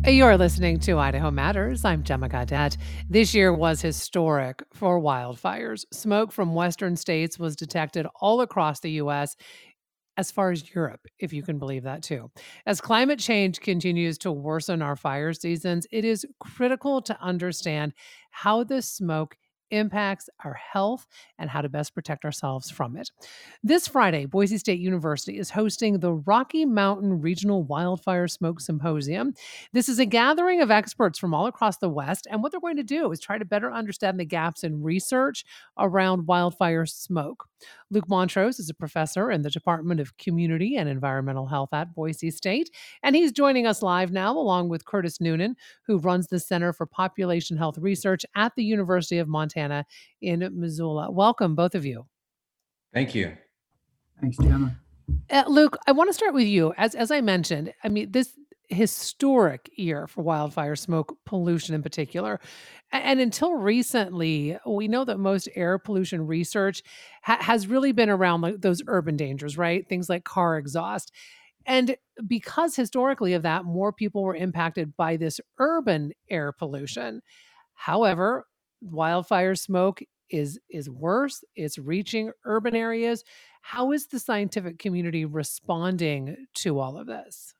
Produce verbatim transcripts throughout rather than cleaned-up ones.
You're listening to Idaho Matters. I'm Gemma Gaudette. This year was historic for wildfires. Smoke from western states was detected all across the U S, as far as Europe, if you can believe that too. As climate change continues to worsen our fire seasons, it is critical to understand how this smoke impacts our health and how to best protect ourselves from it. This Friday, Boise State University is hosting the Rocky Mountain Regional Wildfire Smoke Symposium. This is a gathering of experts from all across the West, and what they're going to do is try to better understand the gaps in research around wildfire smoke. Luke Montrose is a professor in the Department of Community and Environmental Health at Boise State, and he's joining us live now, along with Curtis Noonan, who runs the Center for Population Health Research at the University of Montana in Missoula. Welcome, both of you. Thank you. Thanks, Gemma. Uh, Luke, I want to start with you. As as I mentioned, I mean, this historic year for wildfire smoke pollution in particular. A- And until recently, we know that most air pollution research ha- has really been around like those urban dangers, right? Things like car exhaust. And because historically of that, more people were impacted by this urban air pollution. However, wildfire smoke is is worse. It's reaching urban areas. How is the scientific community responding to all of this?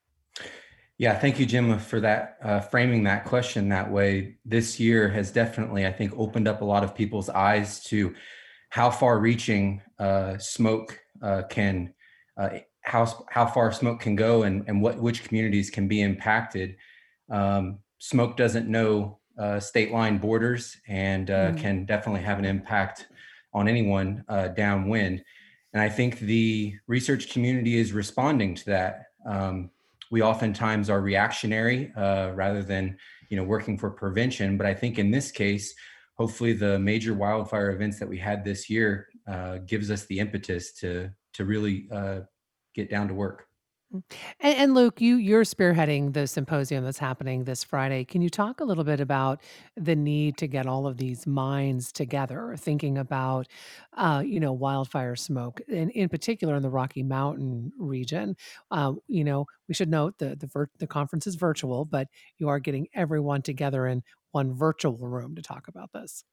Yeah, thank you, Gemma, for that uh, framing that question that way. This year has definitely, I think, opened up a lot of people's eyes to how far-reaching uh, smoke uh, can, uh, how how far smoke can go, and and what which communities can be impacted. Um, smoke doesn't know uh, state line borders, and uh, Mm. can definitely have an impact on anyone uh, downwind. And I think the research community is responding to that. Um, we oftentimes are reactionary uh, rather than, you know, working for prevention. But I think in this case, hopefully the major wildfire events that we had this year uh, gives us the impetus to to really uh, get down to work. Mm. And, and Luke, you you're spearheading the symposium that's happening this Friday. Can you talk a little bit about the need to get all of these minds together, thinking about, uh, you know, wildfire smoke, and in particular in the Rocky Mountain region? Uh, you know, we should note the the vir- the conference is virtual, but you are getting everyone together in one virtual room to talk about this.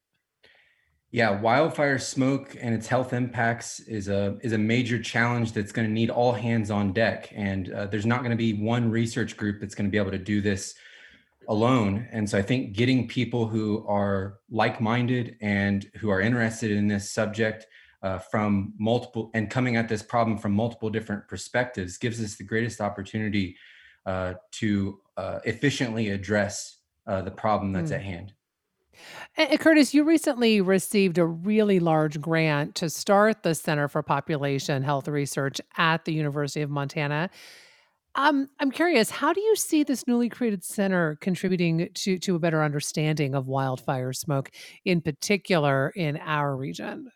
Yeah, wildfire smoke and its health impacts is a is a major challenge that's going to need all hands on deck. And uh, there's not going to be one research group that's going to be able to do this alone. And so I think getting people who are like-minded and who are interested in this subject uh, from multiple and coming at this problem from multiple different perspectives gives us the greatest opportunity uh, to uh, efficiently address uh, the problem that's Mm. at hand. And, and Curtis, you recently received a really large grant to start the Center for Population Health Research at the University of Montana. Um, I'm curious, how do you see this newly created center contributing to to a better understanding of wildfire smoke, in particular in our region?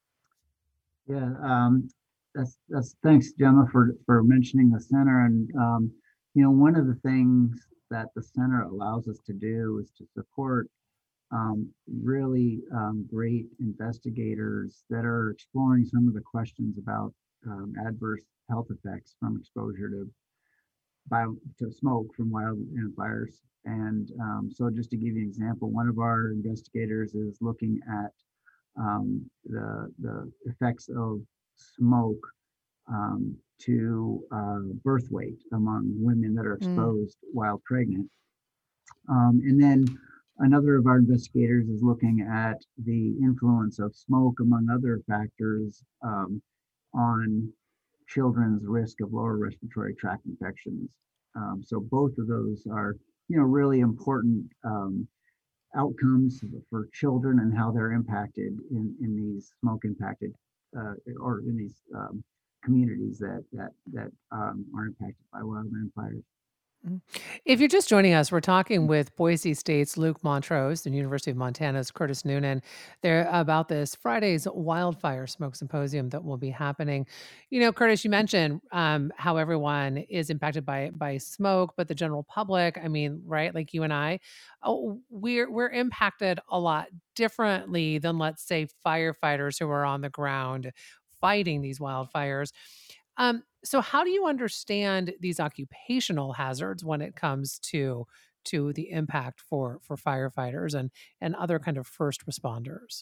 Yeah, um, that's that's thanks, Gemma, for for mentioning the center. And um, you know, one of the things that the center allows us to do is to support um, really um, great investigators that are exploring some of the questions about um, adverse health effects from exposure to bio to smoke from wildfires. And um, so, just to give you an example, one of our investigators is looking at um, the the effects of smoke um, to uh, birth weight among women that are Mm. exposed while pregnant. Um, and then another of our investigators is looking at the influence of smoke, among other factors, um, on children's risk of lower respiratory tract infections. Um, so both of those are, you know, really important um, outcomes for children and how they're impacted in, in these smoke impacted uh, or in these um, communities that that that um, are impacted by wildland fires. Mhm. If you're just joining us, we're talking with Boise State's Luke Montrose and University of Montana's Curtis Noonan. They're about this Friday's wildfire smoke symposium that will be happening. You know, Curtis, you mentioned um, how everyone is impacted by by smoke, but the general public, I mean, right, like you and I, oh, we're we're impacted a lot differently than, let's say, firefighters who are on the ground fighting these wildfires. Um, so how do you understand these occupational hazards when it comes to to the impact for for firefighters and and other kind of first responders?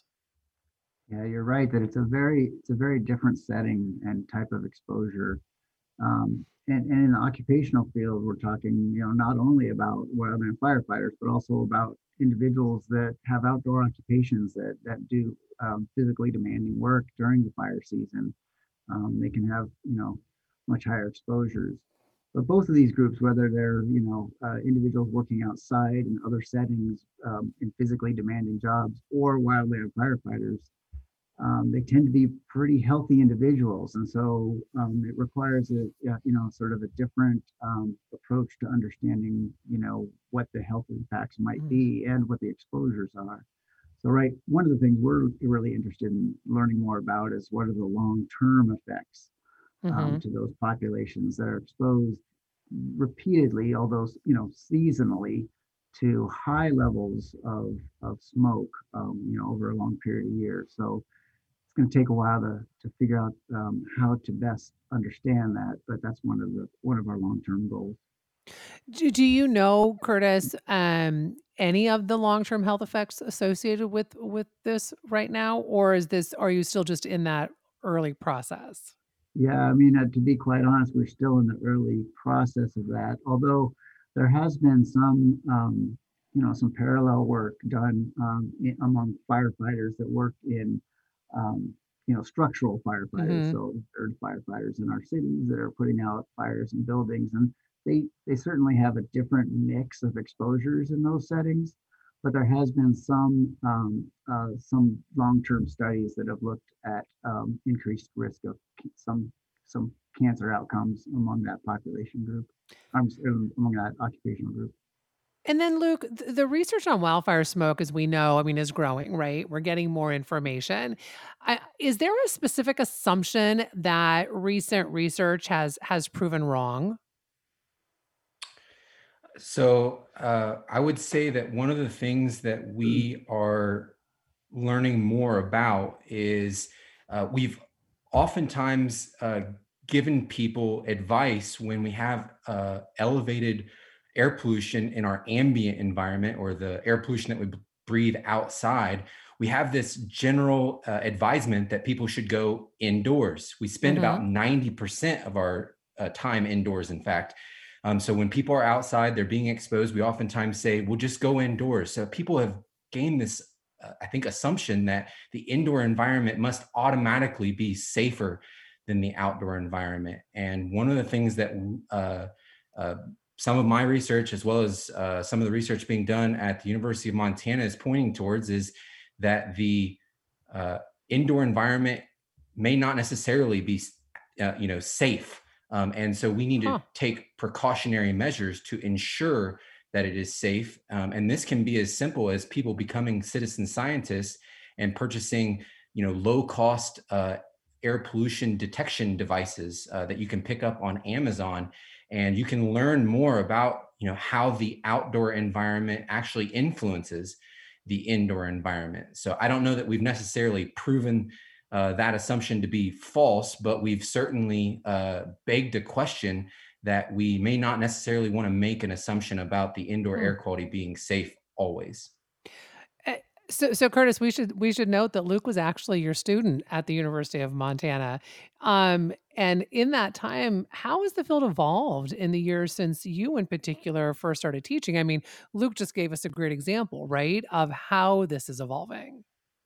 Yeah, you're right that it's a very it's a very different setting and type of exposure. Um, and, and in the occupational field, we're talking, you know, not only about wildland firefighters, but also about individuals that have outdoor occupations that that do um, physically demanding work during the fire season. Um, they can have, you know, much higher exposures. But both of these groups, whether they're, you know, uh, individuals working outside in other settings um, in physically demanding jobs, or wildland firefighters, um, they tend to be pretty healthy individuals, and so um, it requires a yeah, you know sort of a different um, approach to understanding you know what the health impacts might Mm, be and what the exposures are. So right, one of the things we're really interested in learning more about is what are the long-term effects um, mhm. to those populations that are exposed repeatedly, although you know seasonally, to high levels of of smoke, um, you know, over a long period of years. So it's going to take a while to to figure out um, how to best understand that, but that's one of the one of our long term goals. Do do you know, Curtis, um, any of the long-term health effects associated with with this right now, or is this are you still just in that early process? Yeah, I mean, uh, to be quite honest, we're still in the early process of that. Although there has been some, um, you know, some parallel work done um, i- among firefighters that work in, um, you know, structural firefighters. Mhm. So there are firefighters in our cities that are putting out fires in buildings, and they they certainly have a different mix of exposures in those settings. But there has been some um, uh, some long-term studies that have looked at um, increased risk of some some cancer outcomes among that population group, um, among that occupational group. And then, Luke, th- the research on wildfire smoke, as we know, I mean, is growing, right? We're getting more information. I, is there a specific assumption that recent research has has proven wrong? So uh, I would say that one of the things that we are learning more about is uh, we've oftentimes uh, given people advice when we have uh, elevated air pollution in our ambient environment or the air pollution that we b- breathe outside. We have this general uh, advisement that people should go indoors. We spend Hmm. about ninety percent of our uh, time indoors, in fact. Um, so when people are outside, they're being exposed. We oftentimes say, "Well, just go indoors." So people have gained this uh, I think, assumption that the indoor environment must automatically be safer than the outdoor environment. And one of the things that uh, uh, some of my research, as well as uh, some of the research being done at the University of Montana, is pointing towards is that the uh, indoor environment may not necessarily be, uh, you know, safe. Um, and so we need to Huh. take precautionary measures to ensure that it is safe. Um, and this can be as simple as people becoming citizen scientists and purchasing, you know, low cost uh, air pollution detection devices uh, that you can pick up on Amazon, and you can learn more about, you know, how the outdoor environment actually influences the indoor environment. So I don't know that we've necessarily proven uh, that assumption to be false, but we've certainly uh, begged a question that we may not necessarily want to make an assumption about the indoor Hmm. air quality being safe always. Eh, So, so Curtis, we should we should note that Luke was actually your student at the University of Montana, um, and in that time, how has the field evolved in the years since you, in particular, first started teaching? I mean, Luke just gave us a great example, right, of how this is evolving.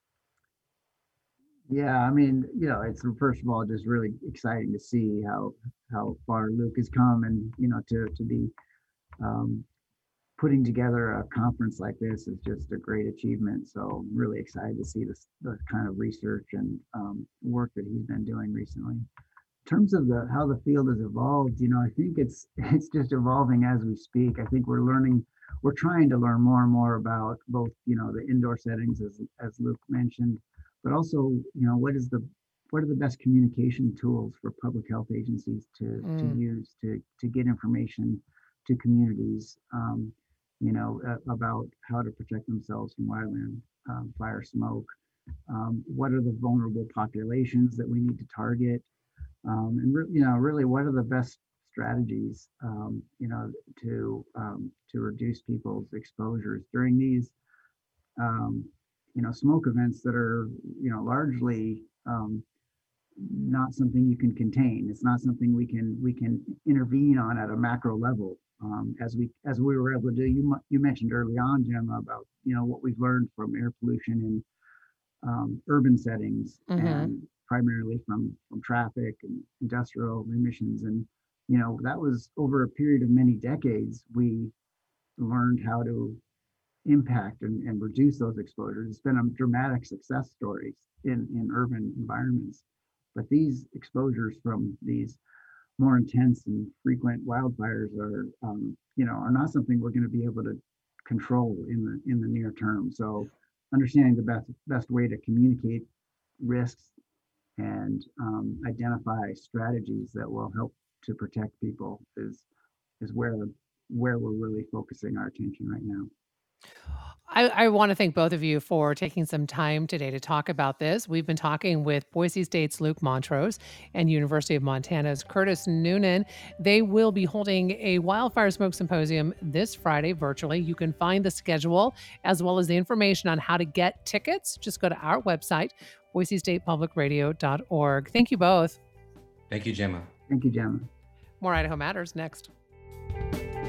Yeah, I mean, you know, it's first of all just really exciting to see how how far Luke has come, and you know, to to be um, putting together a conference like this is just a great achievement. So I'm really excited to see this the kind of research and um, work that he's been doing recently. In terms of the how the field has evolved, you know, I think it's it's just evolving as we speak. I think we're learning, we're trying to learn more and more about both, you know, the indoor settings as as Luke mentioned, but also, you know, what is the what are the best communication tools for public health agencies to to Mm. use to to get information to communities, um, you know, uh, about how to protect themselves from wildland um, fire smoke. Um, what are the vulnerable populations that we need to target? Um, and re- you know, really, what are the best strategies, um, you know, to um, to reduce people's exposures during these, um, you know, smoke events that are, you know, largely um, not something you can contain. It's not something we can we can intervene on at a macro level. Um, as we as we were able to do, you you mentioned early on, Gemma, about you know what we've learned from air pollution in um, urban settings Mm-hmm. and primarily from from traffic and industrial emissions. And you know that was over a period of many decades. We learned how to impact and, and reduce those exposures. It's been a dramatic success story in, in urban environments. But these exposures from these more intense and frequent wildfires are, um, you know, are not something we're going to be able to control in the in the near term. So, understanding the best best way to communicate risks and um, identify strategies that will help to protect people is is where where we're really focusing our attention right now. I, I want to thank both of you for taking some time today to talk about this. We've been talking with Boise State's Luke Montrose and University of Montana's Curtis Noonan. They will be holding a wildfire smoke symposium this Friday virtually. You can find the schedule as well as the information on how to get tickets. Just go to our website, boise state public radio dot org. Thank you both. Thank you, Gemma. Thank you, Gemma. More Idaho Matters next.